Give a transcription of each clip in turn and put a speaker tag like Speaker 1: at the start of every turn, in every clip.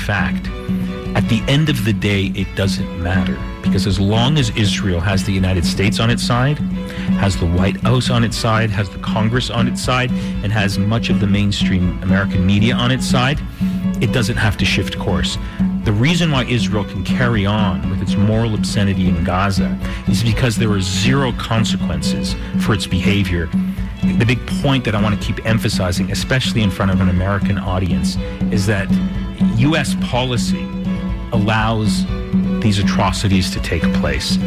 Speaker 1: fact. At the end of the day, it doesn't matter, because as long as Israel has the United States on its side, has the White House on its side, has the Congress on its side, and has much of the mainstream American media on its side, it doesn't have to shift course. The reason why Israel can carry on with its moral obscenity in Gaza is because there are zero consequences for its behavior. The big point that I want to keep emphasizing, especially in front of an American audience, is that U.S. policy allows these atrocities to take place.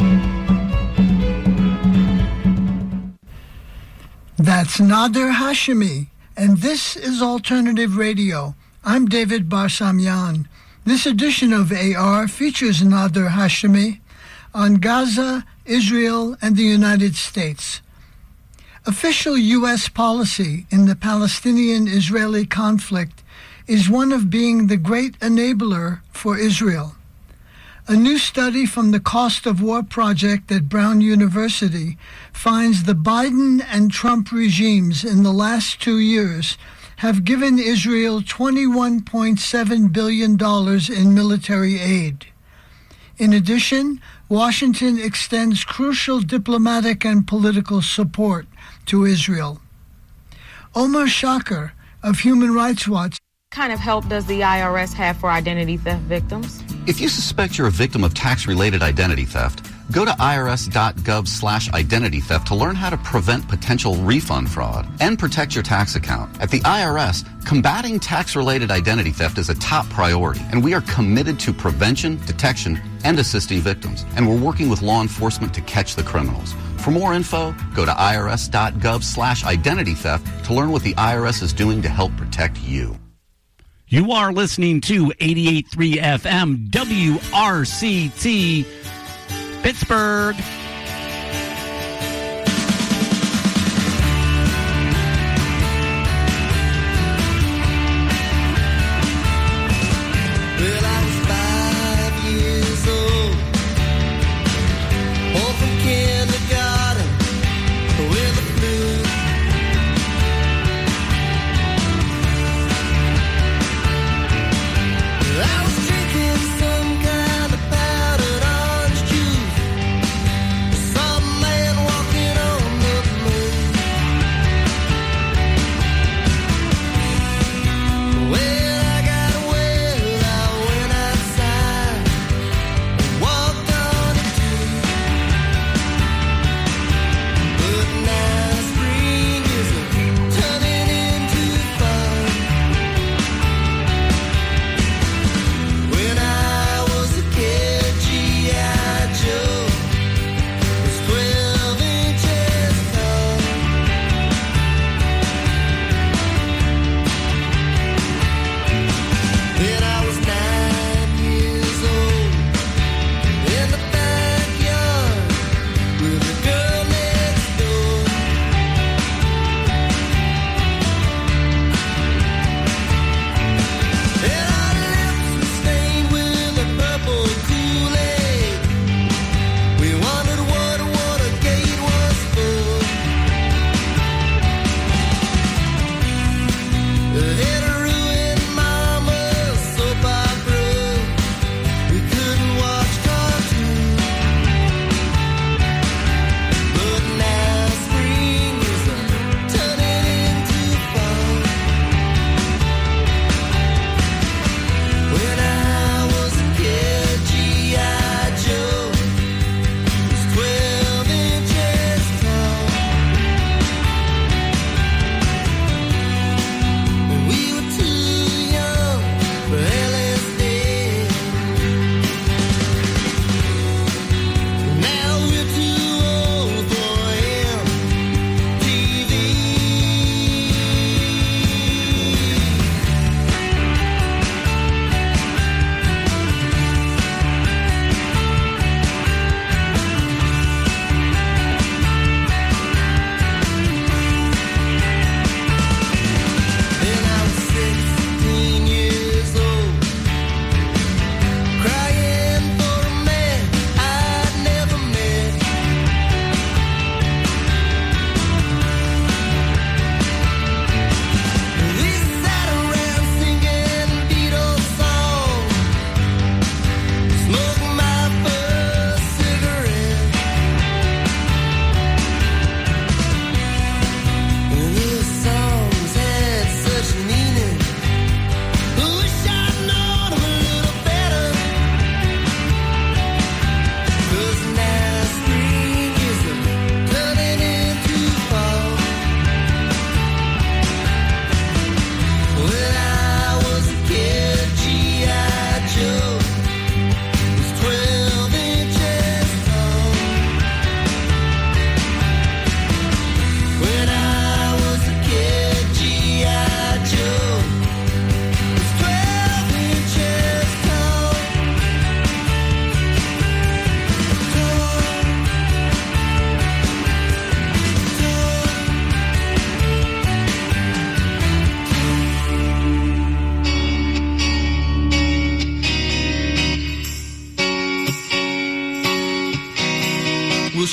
Speaker 2: That's Nader Hashemi, and this is Alternative Radio. I'm David Barsamian. This edition of AR features Nader Hashemi on Gaza, Israel, and the United States. Official U.S. policy in the Palestinian-Israeli conflict is one of being the great enabler for Israel. A new study from the Cost of War Project at Brown University finds the Biden and Trump regimes in the last 2 years have given Israel $21.7 billion in military aid. In addition, Washington extends crucial diplomatic and political support to Israel. Omar Shaker of Human Rights Watch.
Speaker 3: What kind of help does the IRS have for identity theft victims?
Speaker 4: If you suspect you're a victim of tax-related identity theft, go to irs.gov/identity theft to learn how to prevent potential refund fraud and protect your tax account. At the IRS, combating tax-related identity theft is a top priority, and we are committed to prevention, detection, and assisting victims. And we're working with law enforcement to catch the criminals. For more info, go to irs.gov/identity theft to learn what the IRS is doing to help protect you.
Speaker 5: You are listening to 88.3 FM WRCT Pittsburgh.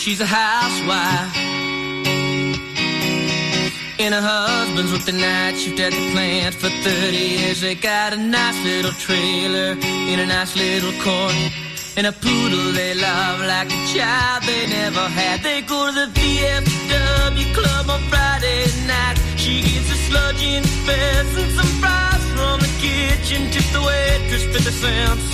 Speaker 6: she's a housewife. And her husband's worked the night shift at the plant for 30 years. They got a nice little trailer in a nice little court, and a poodle they love like a child they never had. They go to the VFW club on Friday night. She gets a sludge in the face and some fries from the kitchen. Tip the waitress 50 cents.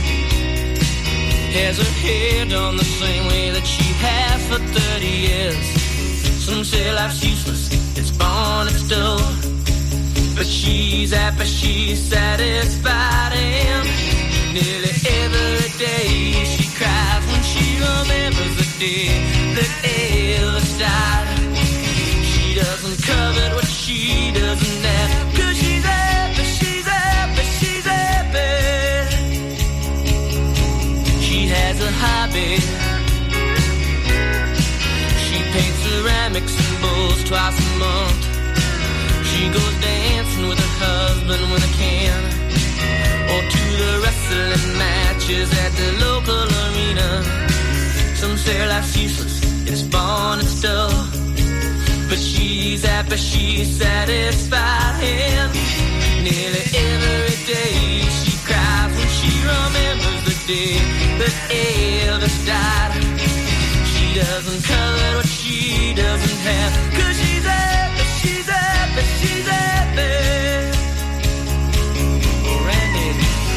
Speaker 6: Has her hair done the same way that she has for 30 years. Some say life's useless, it's born, it's dull, but she's happy, she's satisfied, and nearly every day she cries when she remembers the day that Elvis died. She doesn't covet what she doesn't have, 'cause she's happy, she's happy, she's happy. She has a hobby. She paints ceramics and bowls twice a month. She goes dancing with her husband when they can, or to the wrestling matches at the local arena. Some say life's useless, it's born, it's dull, but she's happy, she's satisfied, and nearly every day she cries when she remembers the day that Elvis died. She doesn't covet what she doesn't have, 'cause she's happy, she's happy, she's happy. Randy.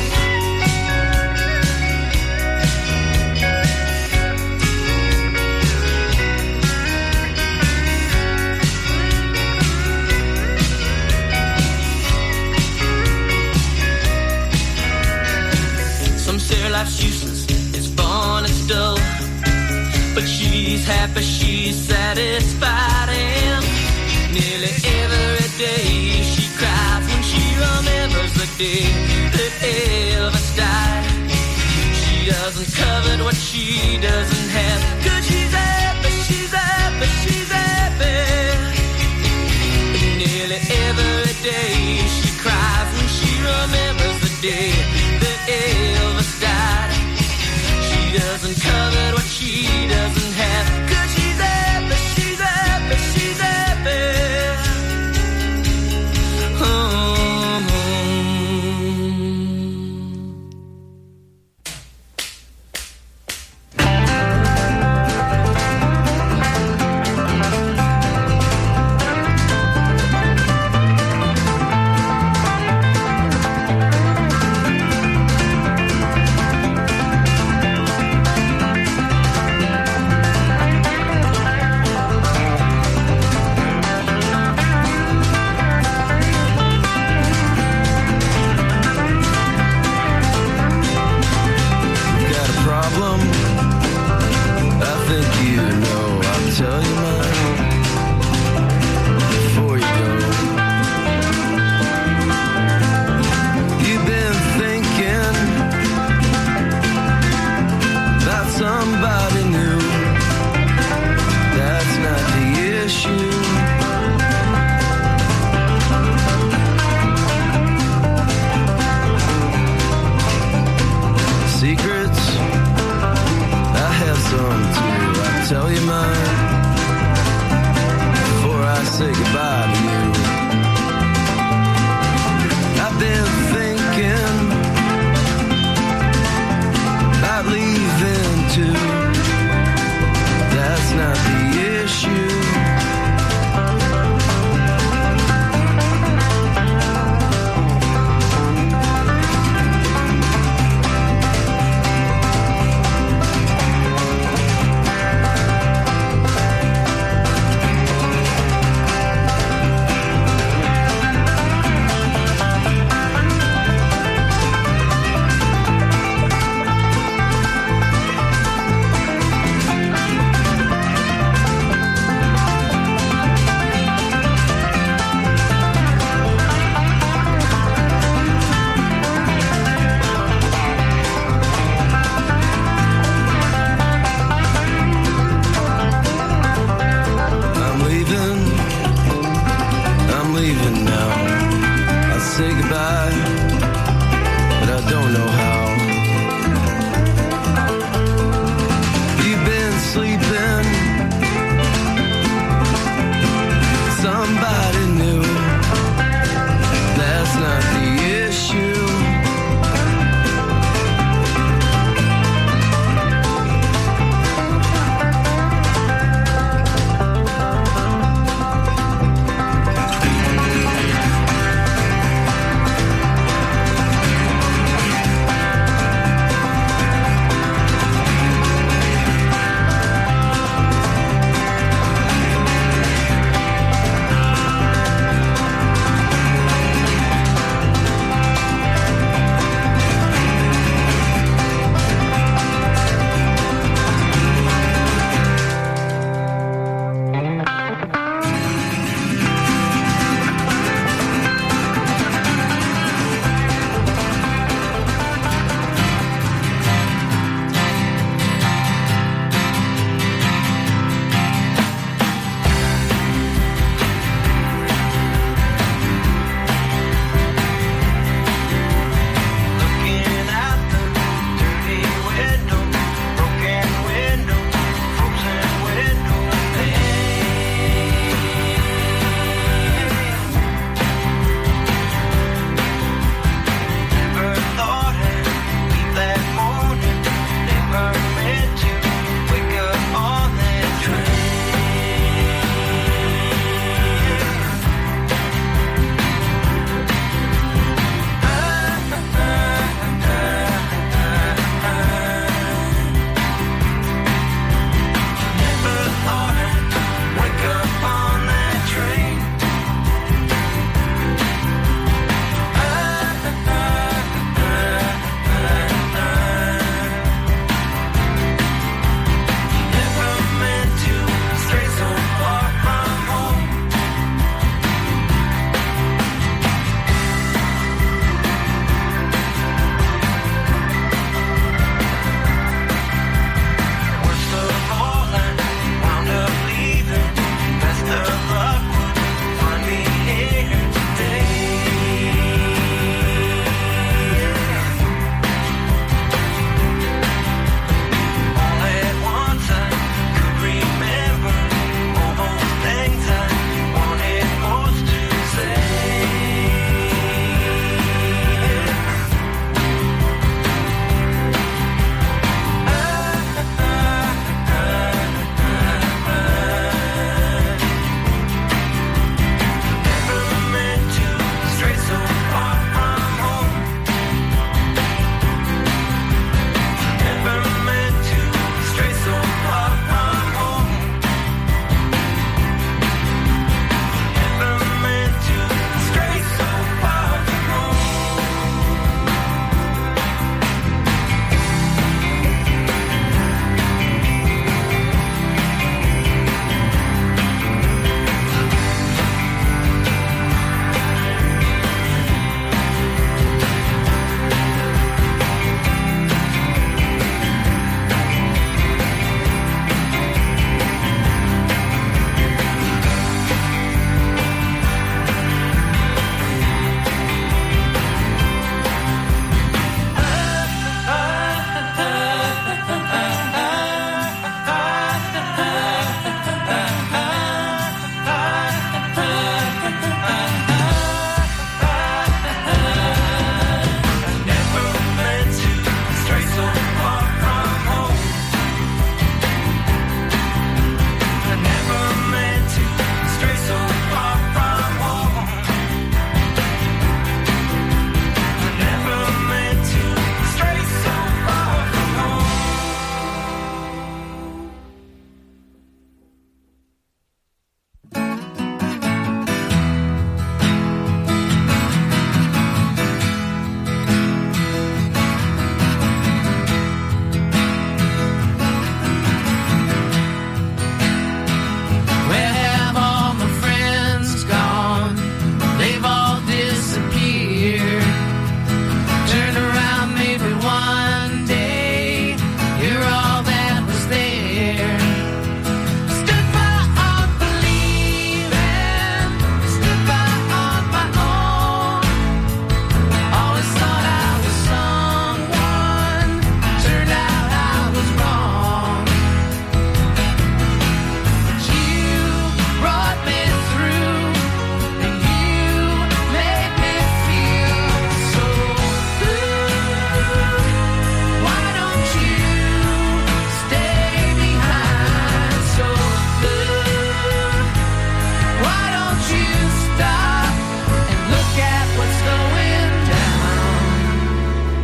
Speaker 6: Some say life's useless, it's born, it's dull, but she's happy, she's satisfied, and nearly every day she cries when she remembers the day that Elvis died. She doesn't covet what she doesn't have, 'cause she's happy, she's happy, she's happy. And nearly every day she cries when she remembers the day that Elvis died. She doesn't covet what she doesn't have, 'cause she's happy, she's happy, she's happy.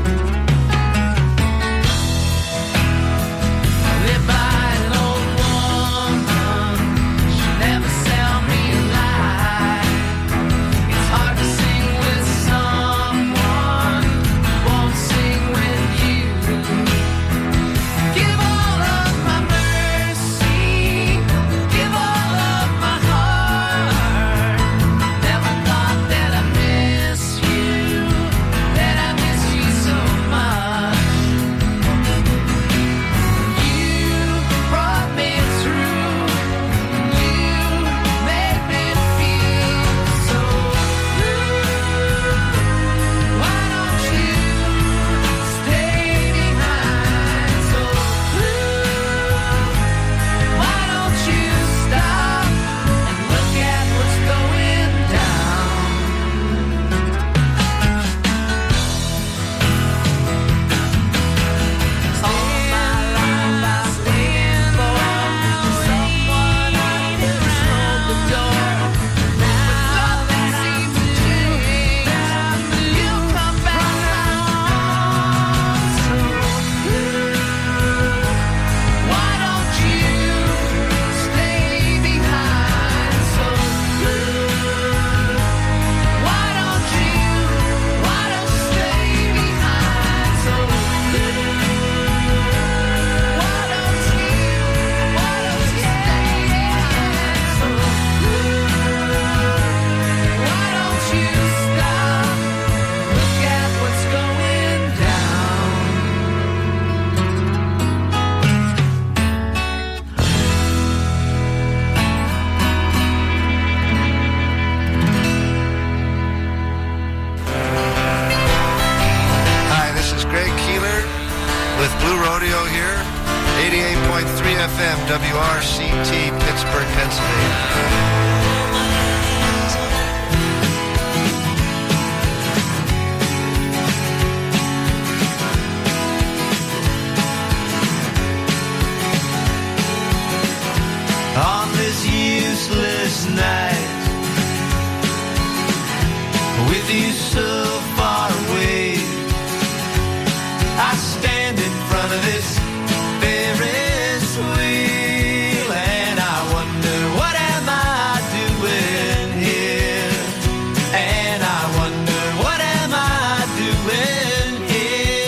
Speaker 7: FM, WRCT, Pittsburgh, Pennsylvania.
Speaker 6: On this useless night, with you so far away, I stand in front of this Ferris wheel and I wonder, what am I doing here? And I wonder, what am I doing here?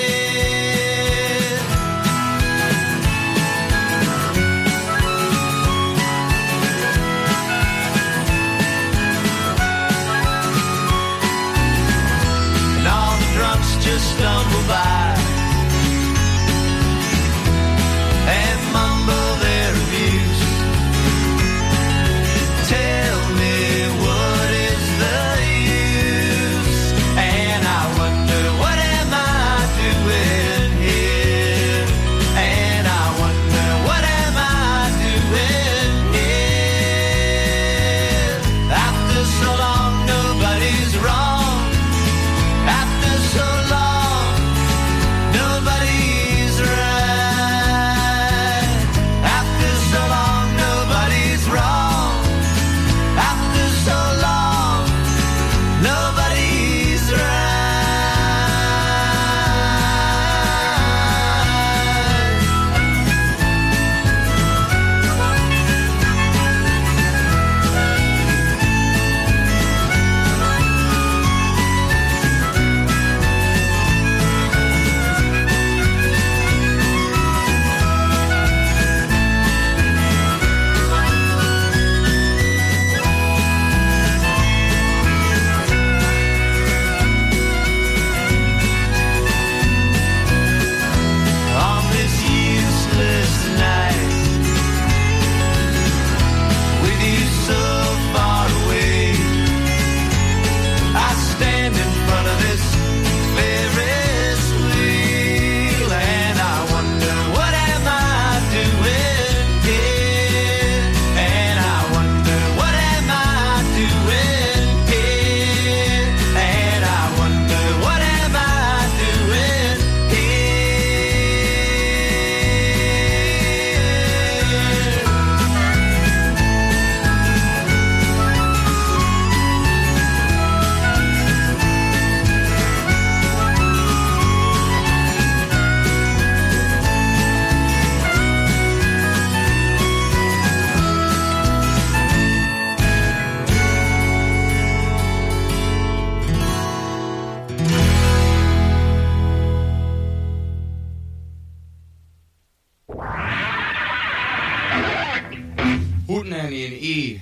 Speaker 8: E.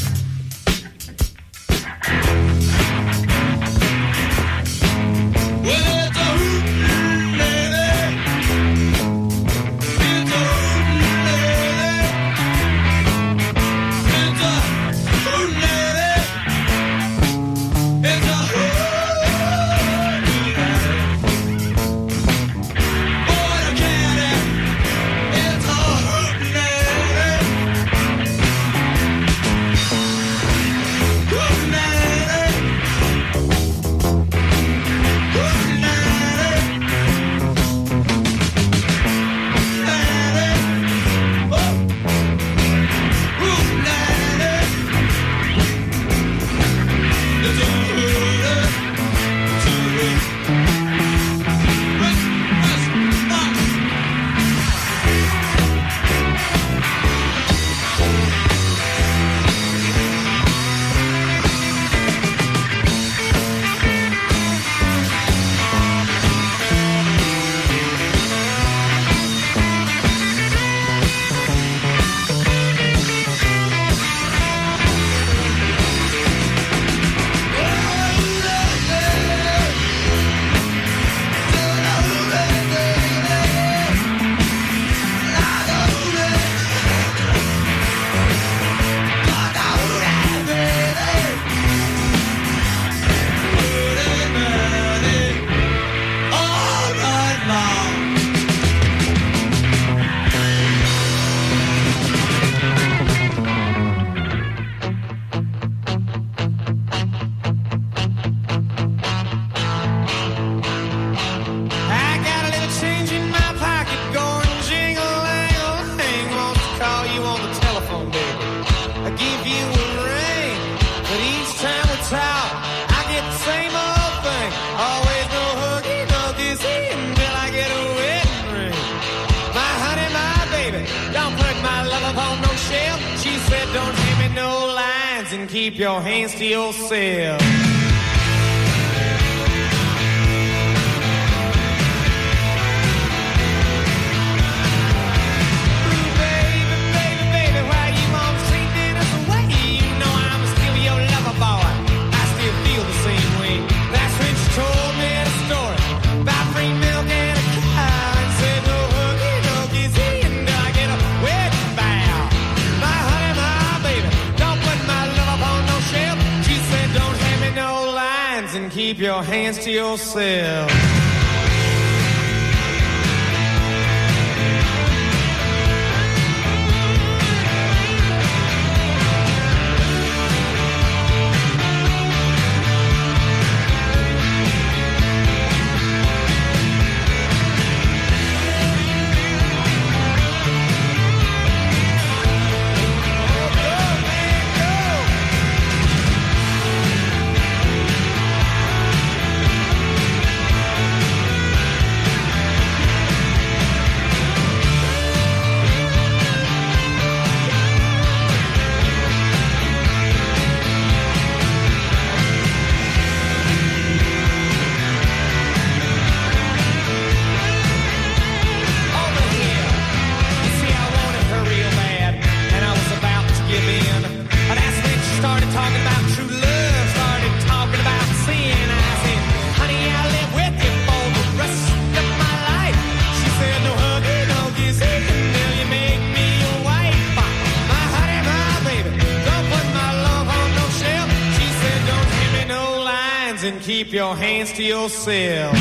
Speaker 9: Keep your hands to yourself. Keep your hands to yourself. Keep your hands to yourself.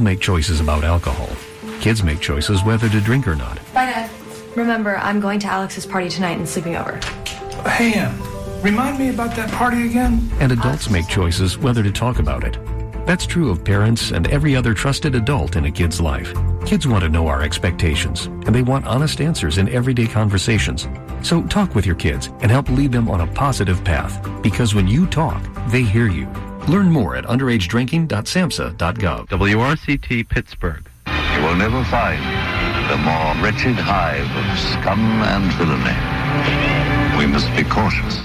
Speaker 8: make choices about alcohol. Kids make choices whether to drink or not.
Speaker 10: Bye, Dad. Remember, I'm going to Alex's party tonight and sleeping over.
Speaker 11: Hey, remind me about that party again?
Speaker 8: And adults make choices whether to talk about it. That's true of parents and every other trusted adult in a kid's life. Kids want to know our expectations, and they want honest answers in everyday conversations. So talk with your kids and help lead them on a positive path, because when you talk, they hear you. Learn more at underagedrinking.samhsa.gov.
Speaker 12: WRCT Pittsburgh.
Speaker 13: You will never find a more wretched hive of scum and villainy. We must be cautious.